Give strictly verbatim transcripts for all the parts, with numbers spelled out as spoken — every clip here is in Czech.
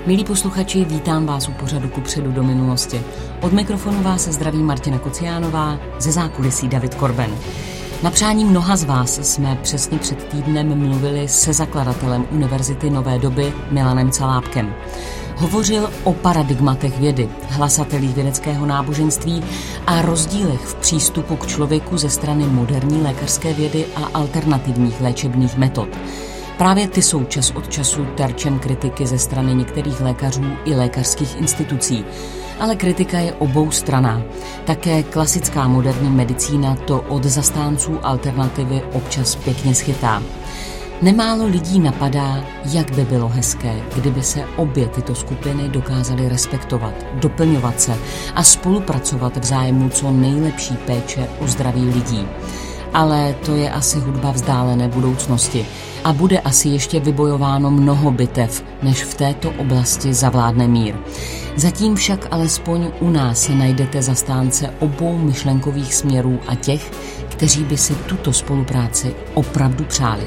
Milí posluchači, vítám vás u pořadu Kupředu do minulosti. Od mikrofonu vás zdraví Martina Kociánová, ze zákulisí David Korben. Na přání mnoha z vás jsme přesně před týdnem mluvili se zakladatelem Univerzity Nové doby Milanem Calábkem. Hovořil o paradigmatech vědy, hlasatelích vědeckého náboženství a rozdílech v přístupu k člověku ze strany moderní lékařské vědy a alternativních léčebných metod. Právě ty jsou čas od času terčem kritiky ze strany některých lékařů i lékařských institucí. Ale kritika je oboustranná. Také klasická moderní medicína to od zastánců alternativy občas pěkně schytá. Nemálo lidí napadá, jak by bylo hezké, kdyby se obě tyto skupiny dokázaly respektovat, doplňovat se a spolupracovat v zájmu co nejlepší péče o zdraví lidí. Ale to je asi hudba vzdálené budoucnosti a bude asi ještě vybojováno mnoho bitev, než v této oblasti zavládne mír. Zatím však alespoň u nás najdete zastánce obou myšlenkových směrů a těch, kteří by si tuto spolupráci opravdu přáli.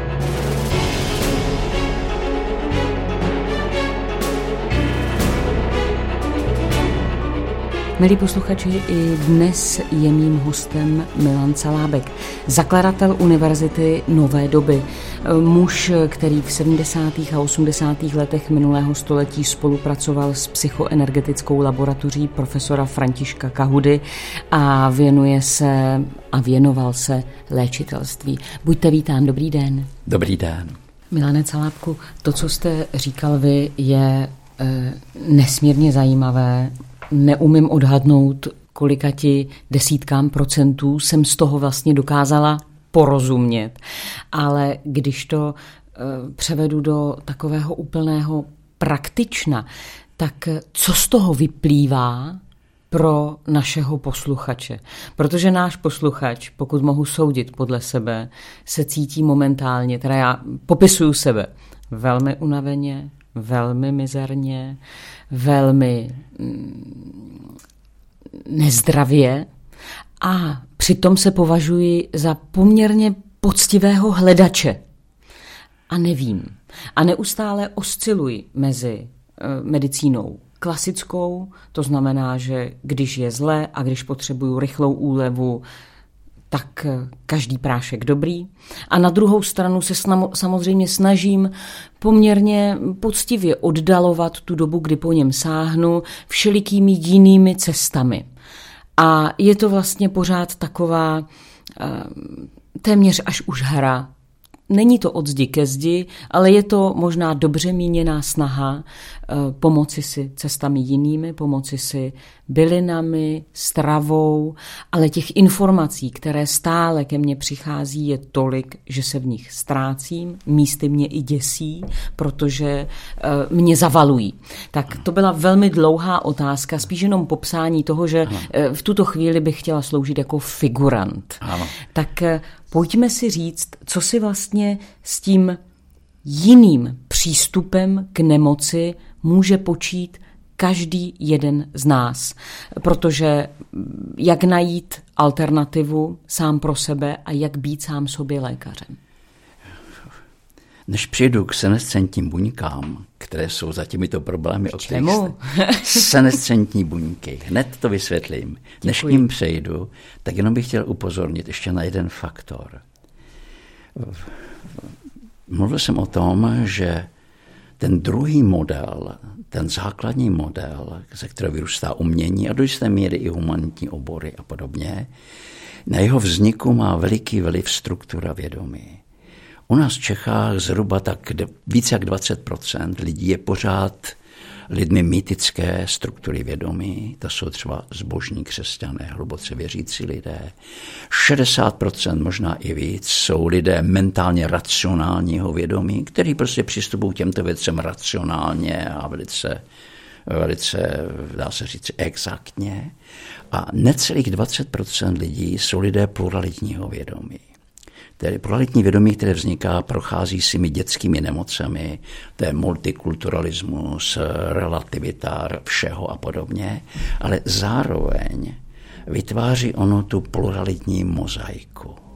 Milí posluchači, i dnes je mým hostem Milan Calábek, zakladatel Univerzity Nové doby. Muž, který v sedmdesátých a osmdesátých letech minulého století spolupracoval s psychoenergetickou laboratoří profesora Františka Kahudy a věnuje se a věnoval se léčitelství. Buďte vítán, dobrý den. Dobrý den. Milane Calábku, to, co jste říkal vy, je e, nesmírně zajímavé. Neumím odhadnout, kolika ti desítkám procentů jsem z toho vlastně dokázala porozumět. Ale když to e, převedu do takového úplného praktična, tak co z toho vyplývá pro našeho posluchače? Protože náš posluchač, pokud mohu soudit podle sebe, se cítí momentálně, teda já popisuju sebe, velmi unaveně, velmi mizerně, velmi mm, nezdravě a přitom se považuji za poměrně poctivého hledače. A nevím. A neustále osciluji mezi e, medicínou klasickou, to znamená, že když je zle a když potřebuju rychlou úlevu, tak každý prášek dobrý. A na druhou stranu se samozřejmě snažím poměrně poctivě oddalovat tu dobu, kdy po něm sáhnu, všelikými jinými cestami. A je to vlastně pořád taková téměř až už hra. Není to od zdi ke zdi, ale je to možná dobře míněná snaha pomoci si cestami jinými, pomoci si bylinami, stravou, ale těch informací, které stále ke mně přichází, je tolik, že se v nich ztrácím, místy mě i děsí, protože mě zavalují. Tak to byla velmi dlouhá otázka, spíš jenom popsání toho, že v tuto chvíli bych chtěla sloužit jako figurant. Ano. Tak pojďme si říct, co si vlastně s tím jiným přístupem k nemoci může počít každý jeden z nás. Protože jak najít alternativu sám pro sebe a jak být sám sobě lékařem? Než přijdu k senescentním buňkám, které jsou za těmito problémy, o kterých jste... Senescentní buňky, hned to vysvětlím. Děkuji. Než k ním přejdu, tak jenom bych chtěl upozornit ještě na jeden faktor. Mluvil jsem o tom, že ten druhý model, ten základní model, ze kterého vyrůstá umění a do jisté míry i humanitní obory a podobně, na jeho vzniku má veliký vliv struktura vědomí. U nás v Čechách zhruba tak více jak dvacet procent lidí je pořád lidmi mýtické struktury vědomí, to jsou třeba zbožní křesťané, hluboce věřící lidé. šedesát procent, možná i víc, jsou lidé mentálně racionálního vědomí, kteří prostě přistupují k těmto věcem racionálně a velice, velice, dá se říct, exaktně. A necelých dvacet procent lidí jsou lidé pluralitního vědomí. Tedy pluralitní vědomí, které vzniká, prochází svými dětskými nemocemi, to je multikulturalismus, relativita všeho a podobně, ale zároveň vytváří ono tu pluralitní mozaiku,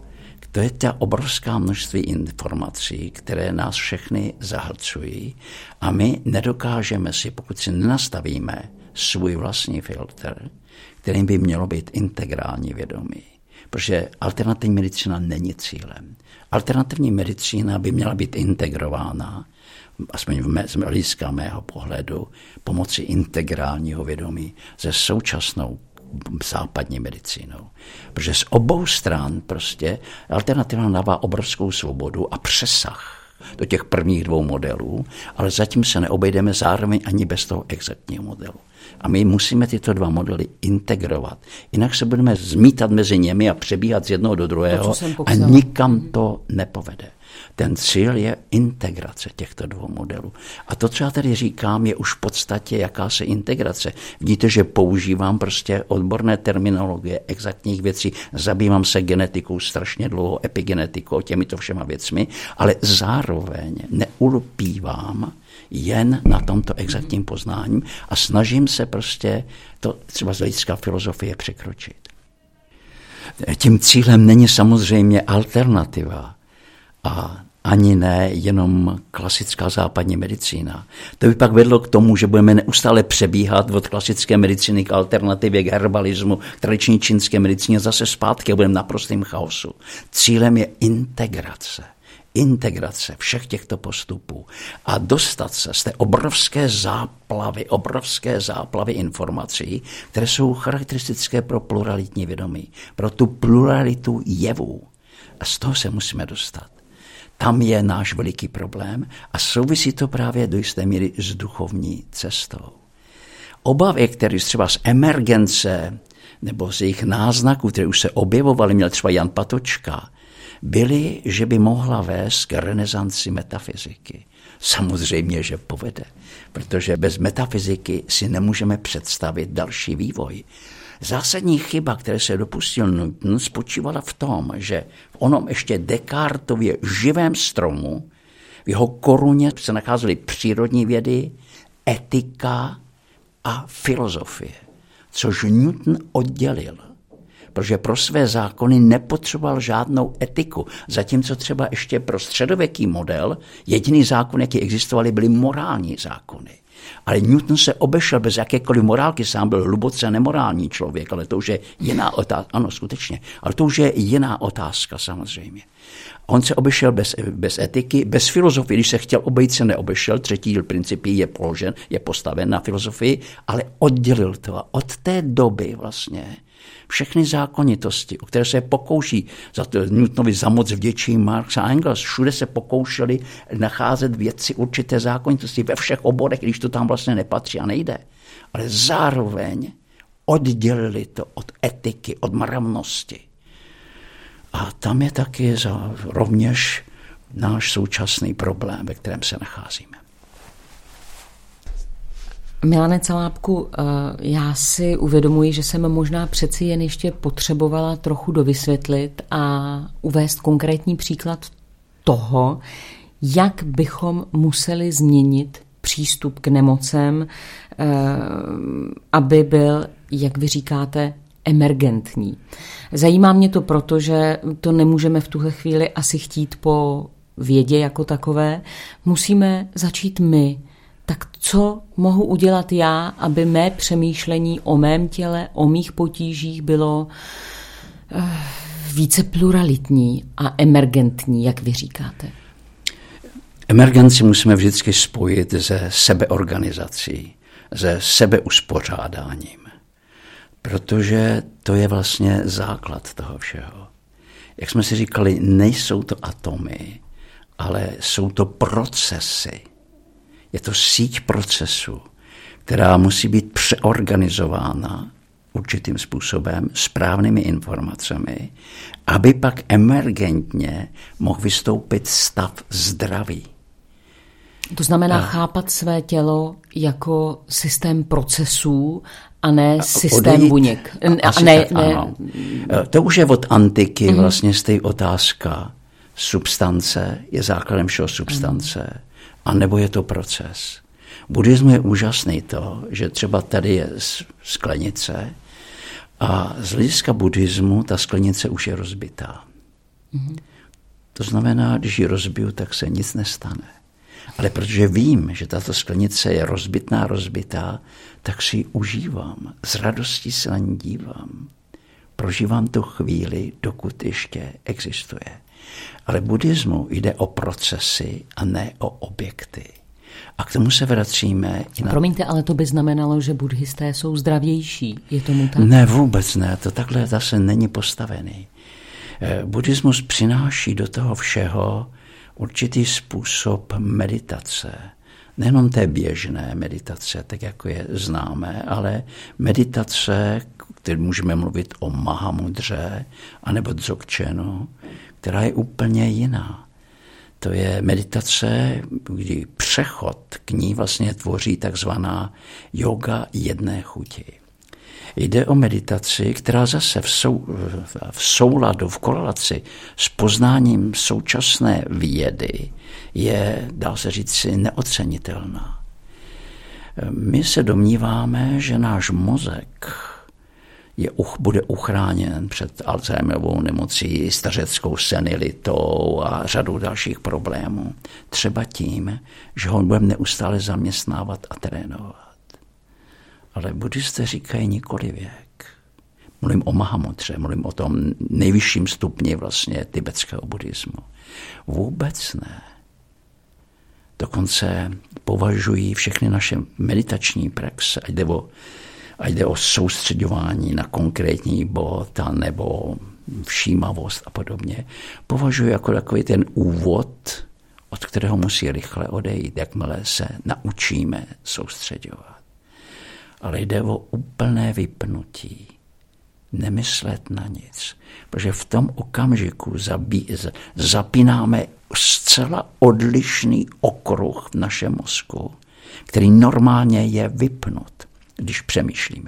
To je ta obrovská množství informací, které nás všechny zahlcují a my nedokážeme si, pokud si nenastavíme svůj vlastní filtr, kterým by mělo být integrální vědomí. Protože alternativní medicína není cílem. Alternativní medicína by měla být integrována, aspoň z hlediska mého pohledu, pomocí integrálního vědomí se současnou západní medicínou. Protože z obou stran prostě alternativa dává obrovskou svobodu a přesah do těch prvních dvou modelů, ale zatím se neobejdeme zároveň ani bez toho exaktního modelu. A my musíme tyto dva modely integrovat. Jinak se budeme zmítat mezi nimi a přebíhat z jednoho do druhého a nikam to nepovede. Ten cíl je integrace těchto dvou modelů. A to, co já tady říkám, je už v podstatě jakási integrace. Vidíte, že používám prostě odborné terminologie, exaktních věcí, zabývám se genetikou strašně dlouho, epigenetikou, těmito všema věcmi, ale zároveň neulpívám jen na tomto exaktním poznáním a snažím se prostě to třeba z hlediska filozofie překročit. Tím cílem není samozřejmě alternativa a ani ne jenom klasická západní medicína. To by pak vedlo k tomu, že budeme neustále přebíhat od klasické medicíny k alternativě, k herbalismu, k tradiční čínské medicíně zase zpátky a budeme v naprostém chaosu. Cílem je integrace. Integrace všech těchto postupů a dostat se z té obrovské záplavy, obrovské záplavy informací, které jsou charakteristické pro pluralitní vědomí, pro tu pluralitu jevů. A z toho se musíme dostat. Tam je náš veliký problém a souvisí to právě do jisté míry s duchovní cestou. Obavy, které třeba z emergence nebo z jejich náznaků, které už se objevovaly, měl třeba Jan Patočka, byly, že by mohla vést k renesanci metafyziky. Samozřejmě, že povede, protože bez metafyziky si nemůžeme představit další vývoj. Zásadní chyba, které se dopustil Newton, spočívala v tom, že v onom ještě Descartově živém stromu v jeho koruně se nacházely přírodní vědy, etika a filozofie, což Newton oddělil, protože pro své zákony nepotřeboval žádnou etiku, zatímco třeba ještě pro středověký model jediný zákon, jaký existovaly, byly morální zákony. Ale Newton se obešel bez jakékoliv morálky, sám byl hluboce nemorální člověk, ale to už je jiná otázka. Ano, skutečně, ale to už je jiná otázka samozřejmě. On se obešel bez, bez etiky, bez filozofie, když se chtěl obejít, se neobešel, třetí díl Principí je položen, je postaven na filozofii, ale oddělil to a od té doby vlastně všechny zákonitosti, o které se pokouší, za to Newtonovi za moc vděčí Marx a Engels, všude se pokoušeli nacházet věci určité zákonitosti ve všech oborech, když to tam vlastně nepatří a nejde. Ale zároveň oddělili to od etiky, od mravnosti. A tam je taky za, rovněž náš současný problém, ve kterém se nacházíme. Milane Calábku, já si uvědomuji, že jsem možná přeci jen ještě potřebovala trochu dovysvětlit a uvést konkrétní příklad toho, jak bychom museli změnit přístup k nemocem, aby byl, jak vy říkáte, emergentní. Zajímá mě to proto, že to nemůžeme v tuhle chvíli asi chtít po vědě jako takové. Musíme začít my. Tak co mohu udělat já, aby mé přemýšlení o mém těle, o mých potížích bylo více pluralitní a emergentní, jak vy říkáte? Emergenci musíme vždycky spojit se sebeorganizací, se sebeuspořádáním, protože to je vlastně základ toho všeho. Jak jsme si říkali, nejsou to atomy, ale jsou to procesy. Je to síť procesů, která musí být přeorganizována určitým způsobem, správnými informacemi, aby pak emergentně mohl vystoupit stav zdraví. To znamená a chápat své tělo jako systém procesů a ne systém odejít, buněk. A ne, ne. To už je od antiky mm-hmm. vlastně stejná otázka. Substance je základem všeho substance. Mm. A nebo je to proces. V buddhismu je úžasný to, že třeba tady je sklenice a z hlediska buddhismu ta sklenice už je rozbitá. Mm-hmm. To znamená, když ji rozbiju, tak se nic nestane. Ale protože vím, že tato sklenice je rozbitná, rozbitá, tak si ji užívám. S radostí se na ní dívám. Prožívám tu chvíli, dokud ještě existuje. Ale v buddhismu jde o procesy a ne o objekty. A k tomu se vracíme. I na... Promiňte, ale to by znamenalo, že buddhisté jsou zdravější. Je tomu tak? Ne, vůbec ne. To takhle zase není postavený. Buddhismus přináší do toho všeho určitý způsob meditace. Nejenom té běžné meditace, tak jako je známé, ale meditace, který můžeme mluvit o Mahamudře anebo Dzogčenu, která je úplně jiná. To je meditace, kdy přechod k ní vlastně tvoří takzvaná yoga jedné chuti. Jde o meditaci, která zase v, sou, v souladu, v korelaci s poznáním současné vědy je, dá se říci, neocenitelná. My se domníváme, že náš mozek je, bude uchráněn před Alzheimerovou nemocí, stařeckou senilitou a řadou dalších problémů. Třeba tím, že ho budeme neustále zaměstnávat a trénovat. Ale buddhisté říkají nikoli věk. Mluvím o Mahamudře, mluvím o tom nejvyšším stupni vlastně tibetského buddhismu. Vůbec ne. Dokonce považují všechny naše meditační praxe, ať jde o, ať jde o soustředování na konkrétní bod nebo všímavost a podobně, považují jako takový ten úvod, od kterého musí rychle odejít, jakmile se naučíme soustředovat. Ale jde o úplné vypnutí. Nemyslet na nic. Protože v tom okamžiku zabí, zapínáme zcela odlišný okruh v našem mozku, který normálně je vypnut, když přemýšlíme.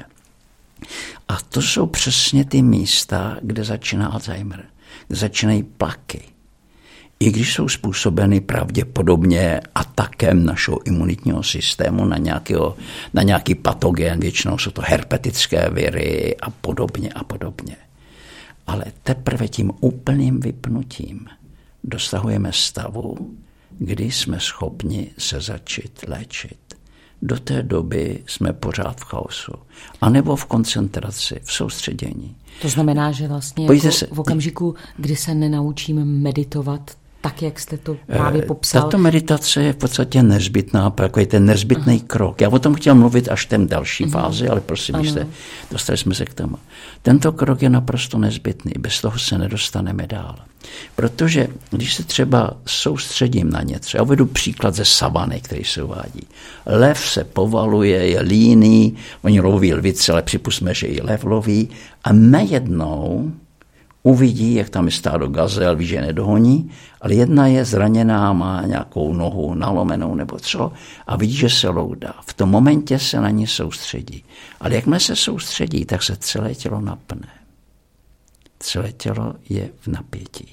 A to jsou přesně ty místa, kde začíná Alzheimer, kde začínají plaky. I když jsou způsobeny pravděpodobně atakem našeho imunitního systému na, nějakého, na nějaký patogen, většinou jsou to herpetické viry a podobně a podobně. Ale teprve tím úplným vypnutím dosahujeme stavu, kdy jsme schopni se začít léčit. Do té doby jsme pořád v chaosu. A nebo v koncentraci, v soustředění. To znamená, že vlastně jako se, v okamžiku, kdy se nenaučíme meditovat, tak, jak jste to právě popsal. Tato meditace je v podstatě nezbytná, takový ten nezbytný Aha. krok. Já o tom chtěl mluvit až v té další Aha. fázi, ale prosím, jste, dostali jsme se k tomu. Tento krok je naprosto nezbytný, bez toho se nedostaneme dál. Protože když se třeba soustředím na něco, já uvedu příklad ze savany, který se uvádí. Lev se povaluje, je líný, oni loví lvice, ale připustme, že i lev loví a najednou uvidí, jak tam je stádo gazel, ví, že nedohoní, ale jedna je zraněná, má nějakou nohu nalomenou nebo co a vidí, že se loudá. V tom momentě se na ní soustředí. Ale jakmile se soustředí, tak se celé tělo napne. Celé tělo je v napětí.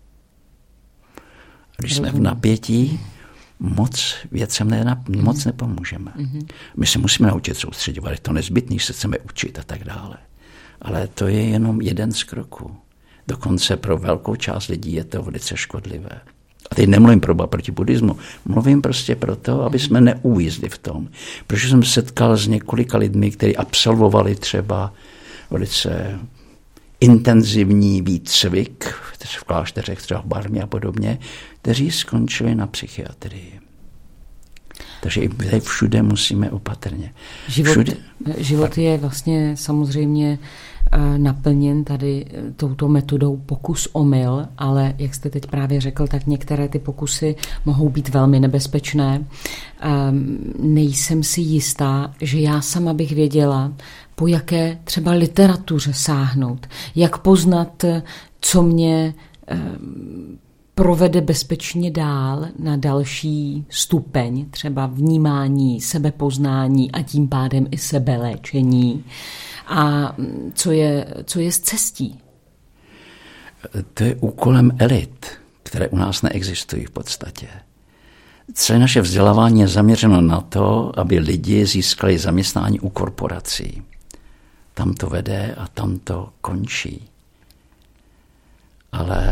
Když jsme v napětí, moc věcem ne, moc nepomůžeme. My se musíme naučit soustředovat, je to nezbytný, se chceme učit a tak dále. Ale to je jenom jeden z kroků. Dokonce pro velkou část lidí je to velice škodlivé. A teď nemluvím pro proti buddhismu, mluvím prostě proto, aby jsme neuvízli v tom. Protože jsem setkal s několika lidmi, kteří absolvovali třeba velice intenzivní výcvik v klášterech, třeba v Barmě a podobně, kteří skončili na psychiatrii. Takže i tady všude musíme opatrně. Život, všude... život je vlastně samozřejmě naplněn tady touto metodou pokus omyl, ale jak jste teď právě řekl, tak některé ty pokusy mohou být velmi nebezpečné. Nejsem si jistá, že já sama bych věděla, po jaké třeba literatuře sáhnout, jak poznat, co mě provede bezpečně dál na další stupeň, třeba vnímání, sebepoznání a tím pádem i sebeléčení. A co je, co je z cestí? To je úkolem elit, které u nás neexistují v podstatě. Celé naše vzdělávání je zaměřeno na to, aby lidi získali zaměstnání u korporací. Tam to vede a tam to končí. Ale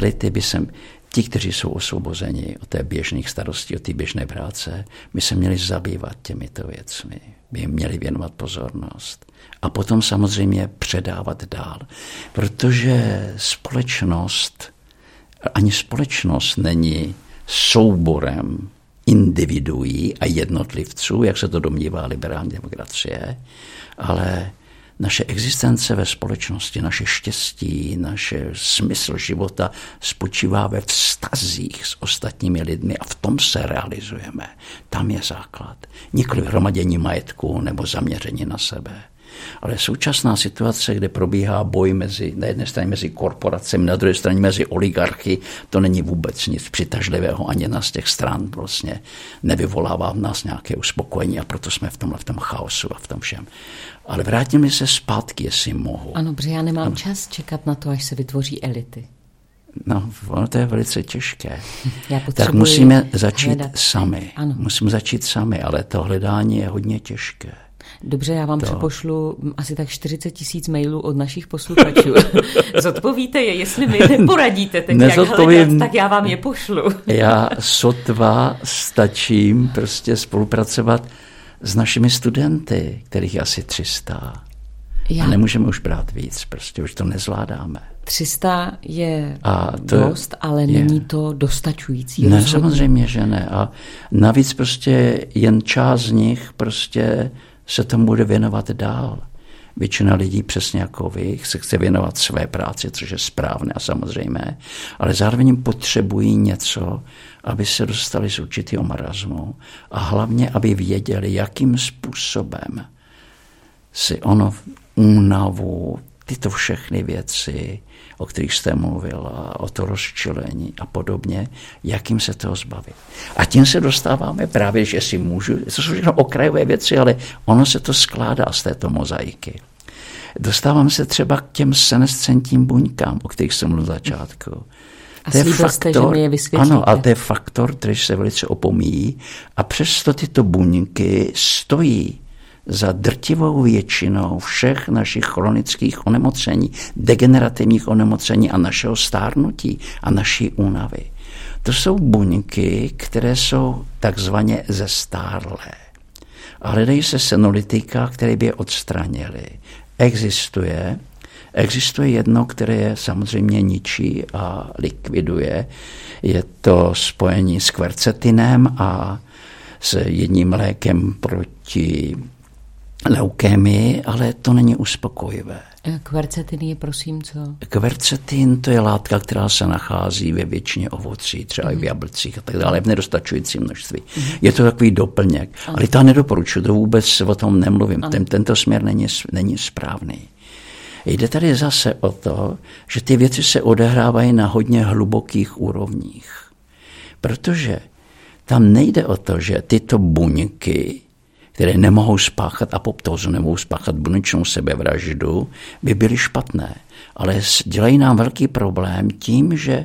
elity by se, ti, kteří jsou osvobozeni od té běžných starostí, od té běžné práce, by se měli zabývat těmito věcmi, by jim měli věnovat pozornost. A potom samozřejmě předávat dál. Protože společnost, ani společnost není souborem individuí a jednotlivců, jak se to domnívá liberální demokracie, ale naše existence ve společnosti, naše štěstí, naše smysl života spočívá ve vztazích s ostatními lidmi a v tom se realizujeme. Tam je základ. Nikoli hromadění majetku nebo zaměření na sebe. Ale současná situace, kde probíhá boj mezi, na jedné straně mezi korporacemi, na druhé straně mezi oligarchy, to není vůbec nic přitažlivého, ani jedna z těch stran vlastně nevyvolává v nás nějaké uspokojení a proto jsme v tomhle v tom chaosu a v tom všem. Ale vrátíme se zpátky, jestli mohu. Ano, protože já nemám ano. čas čekat na to, až se vytvoří elity. No, ono to je velice těžké. Já tak musíme začít hledat. sami. Ano. Musíme začít sami, ale to hledání je hodně těžké. Dobře, já vám to. přepošlu asi tak čtyřicet tisíc mailů od našich posluchačů. Zodpovíte je, jestli mi neporadíte teď, jak hledat, tak já vám je pošlu. Já sotva stačím prostě spolupracovat s našimi studenty, kterých je asi tři sta. Já. A nemůžeme už brát víc, prostě už to nezvládáme. tři sta je a to dost, ale je. Není to dostačující. Ne, rozhodně. Samozřejmě, že ne. A navíc prostě jen část z nich prostě se tomu bude věnovat dál. Většina lidí, přesně jako vy, se chce věnovat své práci, což je správné a samozřejmé, ale zároveň potřebují něco, aby se dostali z určitého marazmu a hlavně, aby věděli, jakým způsobem si ono únavu, tyto všechny věci, o kterých jste mluvila, o to rozčilení a podobně, jakým se toho zbavit. A tím se dostáváme právě, že si můžu, to jsou všechno okrajové věci, ale ono se to skládá z této mozaiky. Dostávám se třeba k těm senescentním buňkám, o kterých jsem mluvil v začátku. A slíbil jste, že mi je vysvětlíte. Ano, ale to je faktor, který se velice opomíjí a přesto tyto buňky stojí za drtivou většinou všech našich chronických onemocnění, degenerativních onemocnění a našeho stárnutí a naší únavy. To jsou buňky, které jsou takzvaně zestárlé. A hledají se senolytika, které by je odstranily. Existuje, existuje jedno, které je samozřejmě ničí a likviduje. Je to spojení s kvercetinem a s jedním lékem proti leukémii, ale to není uspokojivé. Kvercetin je prosím co? Kvercetin to je látka, která se nachází ve většině ovocí, třeba mm. i v jablcích a tak dále, v nedostačujícím množství. Mm. Je to takový doplněk, ano. Ale to nedoporučuji, to vůbec o tom nemluvím. Ten, tento směr není, není správný. Jde tady zase o to, že ty věci se odehrávají na hodně hlubokých úrovních. Protože tam nejde o to, že tyto buňky, které nemohou spáchat apoptózu, nemohou spáchat buněčnou sebevraždu, by byly špatné. Ale dělají nám velký problém tím, že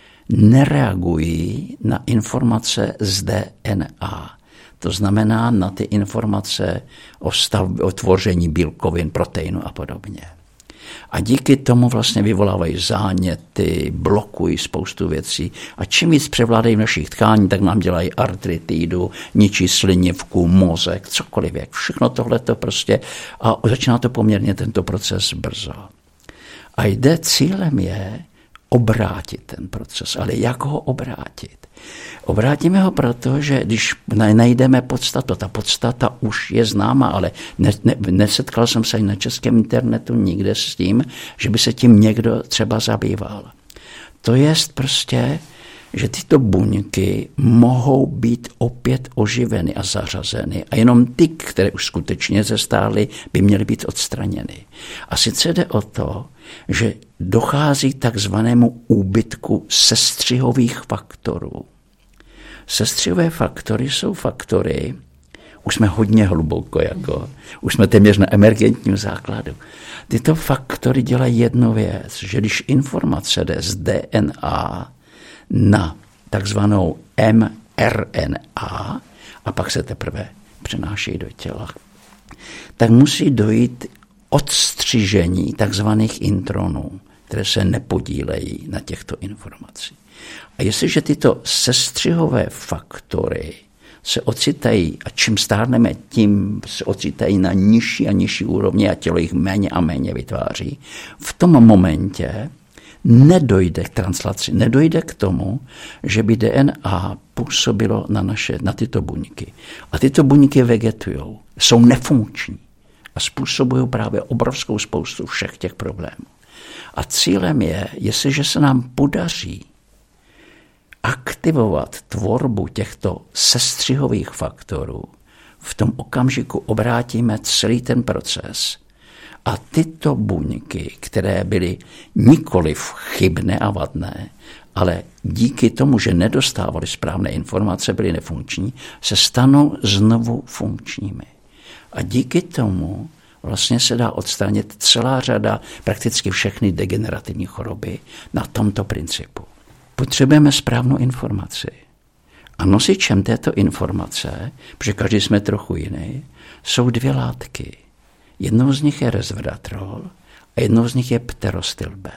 nereagují na informace z D N A. To znamená na ty informace o, stav, o tvoření bílkovin, proteinu a podobně. A díky tomu vlastně vyvolávají záněty, blokují spoustu věcí. A čím víc převládají v našich tkání, tak nám dělají artritidu, ničí slinivku, mozek, cokoliv. Jak všechno tohleto prostě. A začíná to poměrně tento proces brzo. A jde, cílem je obrátit ten proces. Ale jak ho obrátit? Obrátíme ho proto, že když najdeme podstatu, ta podstata už je známa, ale ne, ne, nesetkal jsem se na českém internetu nikde s tím, že by se tím někdo třeba zabýval. To je prostě, že tyto buňky mohou být opět oživeny a zařazeny a jenom ty, které už skutečně zestárly, by měly být odstraněny. A sice jde o to, že dochází k takzvanému úbytku sestřihových faktorů. Sestřihové faktory jsou faktory, už jsme hodně hluboko, jako, už jsme téměř na emergentním základu. Tyto faktory dělají jednu věc, že když informace jde z D N A na takzvanou M R N A a pak se teprve přenáší do těla, tak musí dojít odstřižení takzvaných intronů. které se nepodílejí na těchto informacích. A jestliže tyto sestřihové faktory se ocitají, a čím stárneme, tím se ocitají na nižší a nižší úrovni a tělo jich méně a méně vytváří, v tom momentě nedojde k translaci, nedojde k tomu, že by D N A působilo na, naše, na tyto buňky. A tyto buňky vegetujou, jsou nefunkční a způsobují právě obrovskou spoustu všech těch problémů. A cílem je, jestliže se nám podaří aktivovat tvorbu těchto sestřihových faktorů, v tom okamžiku obrátíme celý ten proces a tyto buňky, které byly nikoliv chybné a vadné, ale díky tomu, že nedostávaly správné informace, byly nefunkční, se stanou znovu funkčními. A díky tomu vlastně se dá odstranit celá řada, prakticky všechny degenerativní choroby na tomto principu. Potřebujeme správnou informaci. A nosičem této informace, protože každý jsme trochu jiný, jsou dvě látky. Jednou z nich je resveratrol a jednou z nich je pterostilben.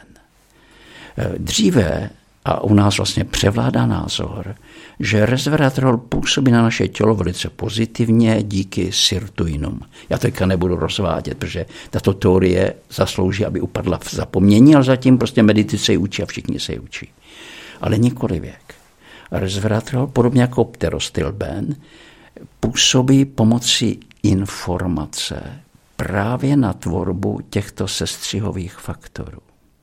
Dříve, a u nás vlastně převládá názor, že resveratrol působí na naše tělo velice pozitivně díky sirtuinům. Já teďka nebudu rozvádět, protože tato teorie zaslouží, aby upadla v zapomnění, ale zatím prostě medici se ji učí a všichni se ji učí. Ale nikoli věk. Resveratrol, podobně jako pterostilben, působí pomocí informace právě na tvorbu těchto sestřihových faktorů.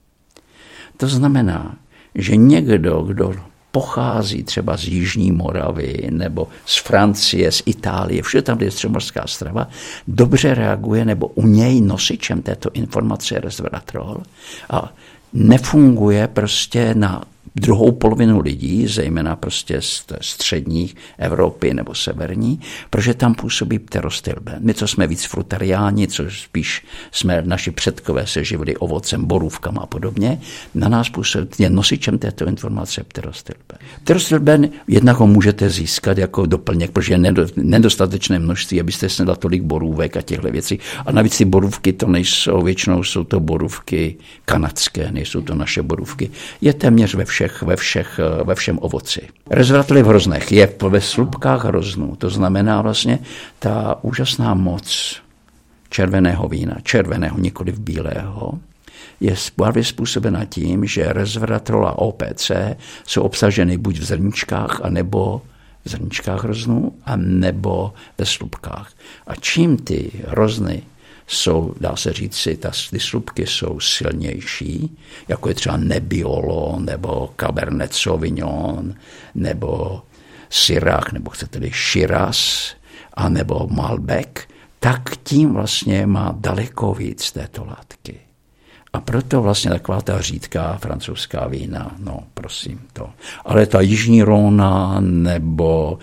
To znamená, že někdo, kdo pochází třeba z Jižní Moravy nebo z Francie, z Itálie, všude tam, kde je středomořská strava, dobře reaguje, nebo u něj nosičem této informace je resveratrol a nefunguje prostě na druhou polovinu lidí, zejména prostě z středních Evropy nebo severní, protože tam působí pterostilben. My, co jsme víc frutariáni, co spíš jsme, naši předkové se živili ovocem, borůvkama a podobně, na nás působí, je nosičem této informace pterostilben. Pterostilben jednak ho můžete získat jako doplněk, protože je nedostatečné množství, abyste snědla tolik borůvek a těchto věcí. A navíc ty borůvky to nejsou, většinou jsou to borůvky kanadské, nejsou to naše borůvky. Je téměř ve všech Ve, všech, ve všem ovoci. Resveratrol je v hroznech, je ve slupkách hroznů. To znamená vlastně ta úžasná moc červeného vína, červeného, nikoliv bílého, je právě způsobena tím, že resveratrol a O P C jsou obsaženy buď v zrničkách, anebo v zrničkách hroznů, anebo ve slupkách. A čím ty hrozny jsou, dá se říct si, ta, ty slupky jsou silnější, jako je třeba Nebbiolo, nebo Cabernet Sauvignon, nebo Syrah, nebo chcete-li Shiraz, a nebo Malbec, tak tím vlastně má daleko víc této látky. A proto vlastně taková ta řídká francouzská vína, no prosím to. Ale ta Jižní Rhône nebo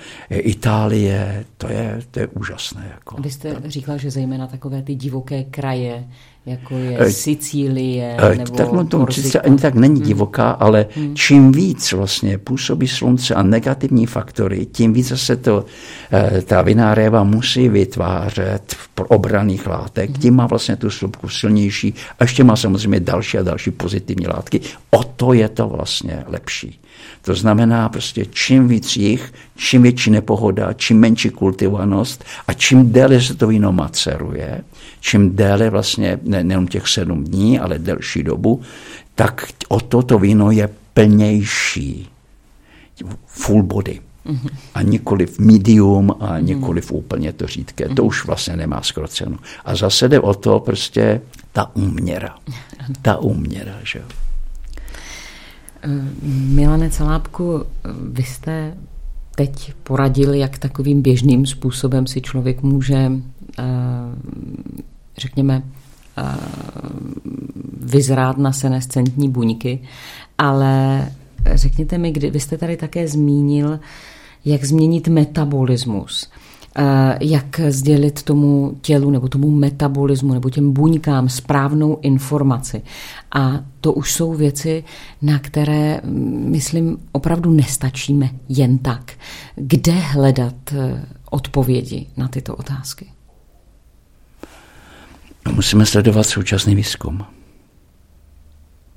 Itálie, to je, to je úžasné. Jako. Vy jste říkal, že zejména takové ty divoké kraje, jako je Sicílie nebo tak, no, to sice ani tak není divoká, ale hmm. čím víc vlastně působí slunce a negativní faktory, tím víc se to, ta vinná réva musí vytvářet obranných látek, hmm. tím má vlastně tu slupku silnější a ještě má samozřejmě další a další pozitivní látky. O to je to vlastně lepší. To znamená prostě čím víc jich, čím větší nepohoda, čím menší kultivovanost a čím déle se to víno maceruje, čím déle vlastně, ne, nejenom těch sedm dní, ale delší dobu, tak o toto víno je plnější. Full body. Mm-hmm. A nikoliv medium a nikoliv mm-hmm. úplně to řídké. Mm-hmm. To už vlastně nemá skoro cenu. A zase jde o to prostě ta úměra. Ta úměra, že jo. Milane Celábku, vy jste teď poradil, jak takovým běžným způsobem si člověk může, řekněme, vyzrát na senescentní buňky, ale řekněte mi, kdy vy jste tady také zmínil, jak změnit metabolismus. Jak sdělit tomu tělu nebo tomu metabolismu nebo těm buňkám správnou informaci. A to už jsou věci, na které, myslím, opravdu nestačíme jen tak. Kde hledat odpovědi na tyto otázky? Musíme sledovat současný výzkum.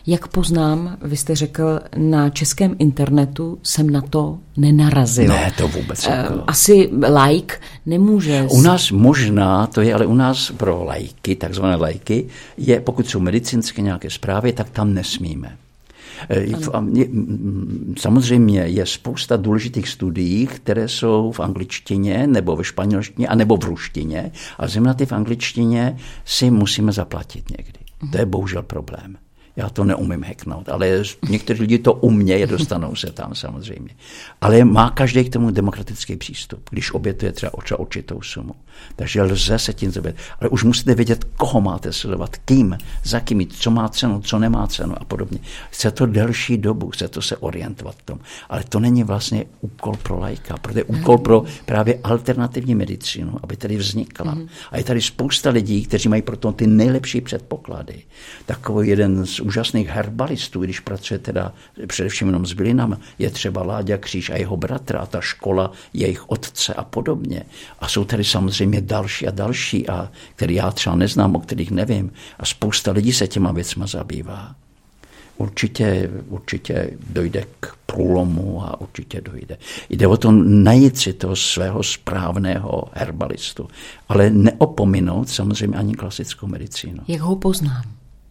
Jak poznám, vy jste řekl, na českém internetu jsem na to nenarazil. Ne, to vůbec. Jako... Asi like nemůže... U nás možná, to je ale u nás pro lajky, takzvané lajky, je, pokud jsou medicínské nějaké zprávy, tak tam nesmíme. Ano. Samozřejmě je spousta důležitých studií, které jsou v angličtině nebo ve španělštině a nebo v ruštině, a zejména ty v angličtině si musíme zaplatit někdy. Uh-huh. To je bohužel problém. Já to neumím hacknout, ale někteří lidi to umějí, dostanou se tam samozřejmě. Ale má každý k tomu demokratický přístup, když obětuje třeba určitou sumu. Takže lze se tím zabít. Ale už musíte vědět, koho máte sledovat, kým, za kým, co má cenu, co nemá cenu a podobně. Chce to delší dobu, chce to se orientovat v tom. Ale to není vlastně úkol pro laika, protože úkol pro právě alternativní medicínu, aby tady vznikla. Mm. A je tady spousta lidí, kteří mají pro to ty nejlepší předpoklady. Takový jeden z úžasných herbalistů, když pracuje teda především jenom s bylinami, je třeba Láďa Kříž a jeho bratra a ta škola jejich otce a podobně. A jsou tady samozřejmě další a další, a který já třeba neznám, o kterých nevím. A spousta lidí se těma věcma zabývá. Určitě, určitě dojde k průlomu a určitě dojde. Jde o to najít si toho svého správného herbalistu, ale neopominout samozřejmě ani klasickou medicínu. Jak ho poznám?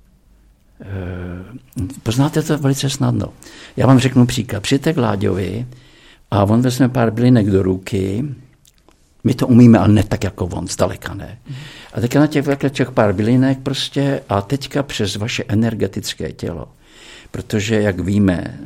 Poznáte to velice snadno. Já vám řeknu příklad. Přijďte k Láďovi a on vezme pár bylinek do ruky. My to umíme, ale ne tak jako on, zdaleka ne. A teďka na těch, těch pár bylinek prostě a teďka přes vaše energetické tělo. Protože, jak víme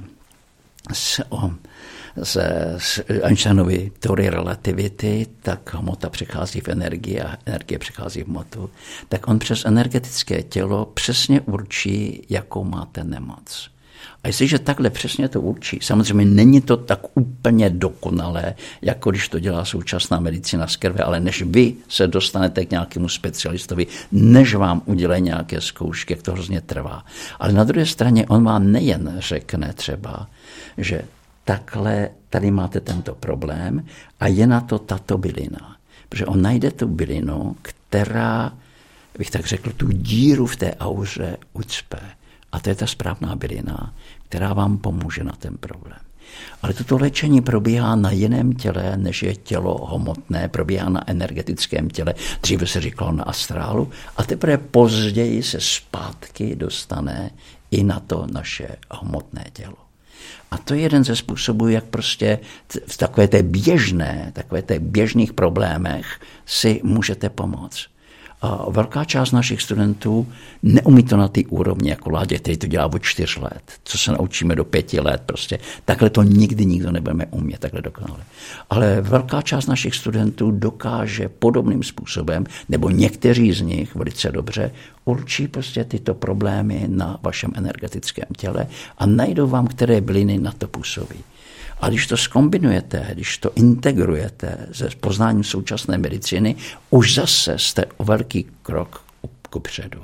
z, o, z, z Einsteinovy teorie relativity, tak hmota přechází v energii a energie přechází v hmotu, tak on přes energetické tělo přesně určí, jakou máte nemoc. A jestliže takhle přesně to určí, samozřejmě není to tak úplně dokonalé, jako když to dělá současná medicína z krve, ale než vy se dostanete k nějakému specialistovi, než vám udělají nějaké zkoušky, jak to hrozně trvá. Ale na druhé straně on vám nejen řekne třeba, že takhle tady máte tento problém a je na to tato bylina. Protože on najde tu bylinu, která, bych tak řekl, tu díru v té auře ucpe. A to je ta správná bylina, která vám pomůže na ten problém. Ale toto léčení probíhá na jiném těle, než je tělo hmotné, probíhá na energetickém těle, dříve se říkalo na astrálu, a teprve později se zpátky dostane i na to naše hmotné tělo. A to je jeden ze způsobů, jak prostě v takové té běžné, takové té běžných problémech si můžete pomoct. A velká část našich studentů neumí to na té úrovni, jako Láďa, který to dělá od čtyř let, co se naučíme do pěti let prostě. Takhle to nikdy nikdo nebudeme umět, takhle dokonale. Ale velká část našich studentů dokáže podobným způsobem, nebo někteří z nich velice dobře, určí prostě tyto problémy na vašem energetickém těle a najdou vám, které byliny na to působí. A když to zkombinujete, když to integrujete se poznáním současné medicíny, už zase jste o velký krok kupředu.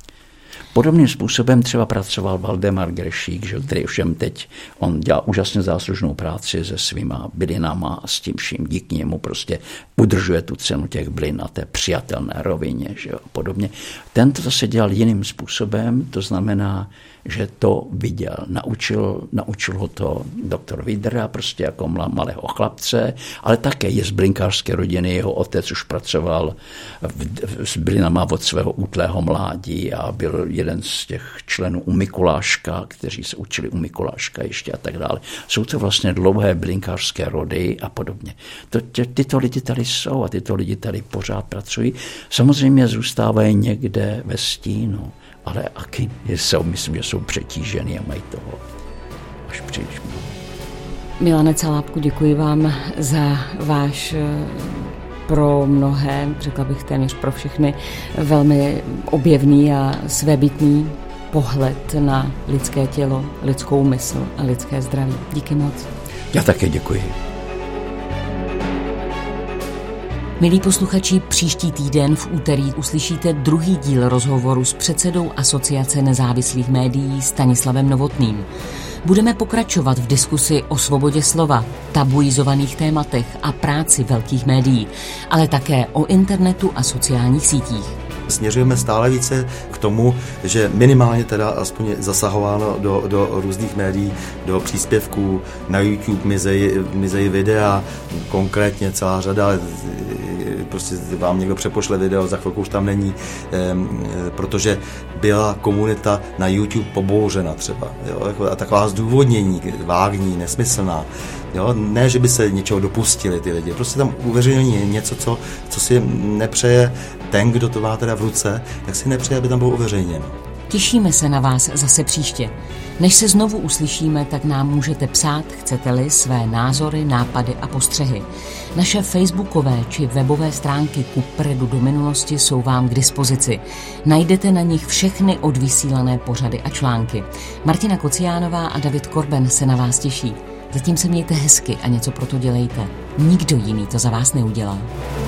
Podobným způsobem třeba pracoval Valdemar Grešík, že, který všem teď, on dělá úžasně záslužnou práci se svýma bylinama a s tím vším, díky němu prostě udržuje tu cenu těch bylin na té přijatelné rovině, že jo, a podobně. Tento zase dělal jiným způsobem, to znamená, že to viděl, naučil, naučil ho to doktor Vidra, prostě jako malého chlapce, ale také je z bylinkářské rodiny, jeho otec už pracoval v, v, s bylinama od svého útlého mládí a byl jeden z těch členů u Mikuláška, kteří se učili u Mikuláška ještě a tak dále. Jsou to vlastně dlouhé bylinkářské rody a podobně. To, tě, tyto lidi tady jsou a tyto lidi tady pořád pracují. Samozřejmě zůstávají někde ve stínu, ale aky jsou, myslím, že jsou přetížený a mají toho až příliš mnoho. Milane Calábku, děkuji vám za váš pro mnohé, řekla bych téměř pro všechny, velmi objevný a svébytný pohled na lidské tělo, lidskou mysl a lidské zdraví. Díky moc. Já také děkuji. Milí posluchači, příští týden v úterý uslyšíte druhý díl rozhovoru s předsedou Asociace nezávislých médií Stanislavem Novotným. Budeme pokračovat v diskusi o svobodě slova, tabuizovaných tématech a práci velkých médií, ale také o internetu a sociálních sítích. Směřujeme stále více k tomu, že minimálně teda aspoň zasahováno do, do různých médií, do příspěvků na YouTube mizejí, mizejí videa, konkrétně celá řada, prostě vám někdo přepošle video, za chvilku už tam není, protože byla komunita na YouTube pobouřena třeba. Jo, a taková zdůvodnění, vágní, nesmyslná. Jo, ne, že by se něčeho dopustili ty lidi, prostě tam uveřejnění něco, co, co si nepřeje ten, kdo to má teda v ruce, tak si nepřeje, aby tam bylo uveřejněno. Těšíme se na vás zase příště. Než se znovu uslyšíme, tak nám můžete psát, chcete-li, své názory, nápady a postřehy. Naše facebookové či webové stránky Kupredu do minulosti jsou vám k dispozici. Najdete na nich všechny odvysílané pořady a články. Martina Kociánová a David Korben se na vás těší. Zatím se mějte hezky a něco pro to dělejte. Nikdo jiný to za vás neudělá.